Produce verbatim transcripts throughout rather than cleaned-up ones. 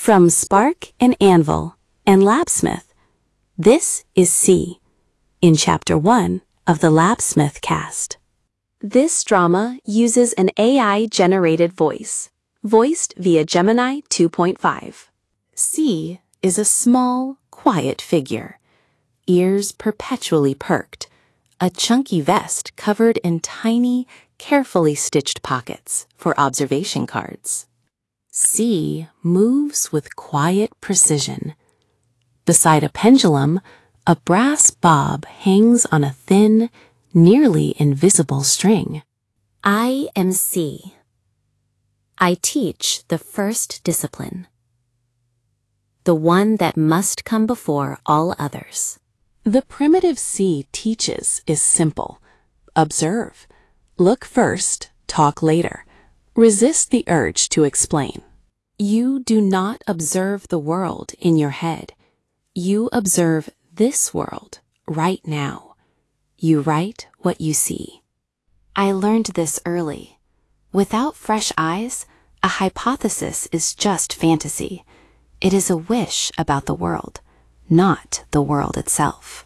From Spark and Anvil and Labsmith, this is C, in Chapter one of the Labsmith cast. This drama uses an A I-generated voice, voiced via Gemini two point five. C is a small, quiet figure, ears perpetually perked, a chunky vest covered in tiny, carefully stitched pockets for observation cards. C moves with quiet precision. Beside a pendulum, a brass bob hangs on a thin, nearly invisible string. I am C. I teach the first discipline, the one that must come before all others. The primitive C teaches is simple. Observe. Look first, talk later. Resist the urge to explain. You do not observe the world in your head. You observe this world right now. You write what you see. I learned this early. Without fresh eyes, a hypothesis is just fantasy. It is a wish about the world, not the world itself.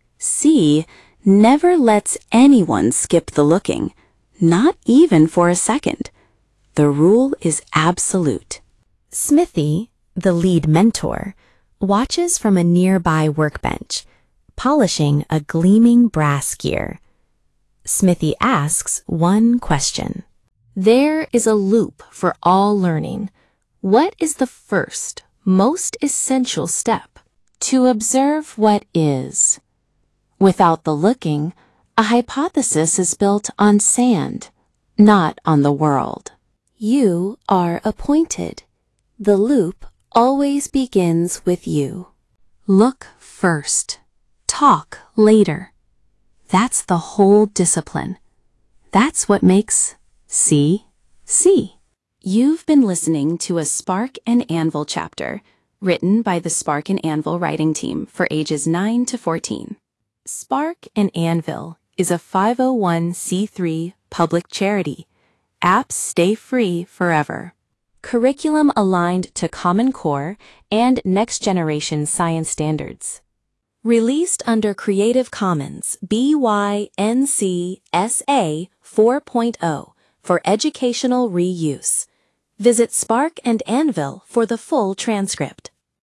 C never lets anyone skip the looking, not even for a second. The rule is absolute. Smithy, the lead mentor, watches from a nearby workbench, polishing a gleaming brass gear. Smithy asks one question. There is a loop for all learning. What is the first, most essential step? To observe what is. Without the looking, a hypothesis is built on sand, not on the world. You are appointed. The loop always begins with you. Look first. Talk later. That's the whole discipline. That's what makes C, C. You've been listening to a Spark and Anvil chapter written by the Spark and Anvil writing team for ages nine to fourteen. Spark and Anvil is a five oh one c three public charity. Apps stay free forever. Curriculum aligned to Common Core and Next Generation Science Standards. Released under Creative Commons B Y N C S A four point oh for educational reuse. Visit Spark and Anvil for the full transcript.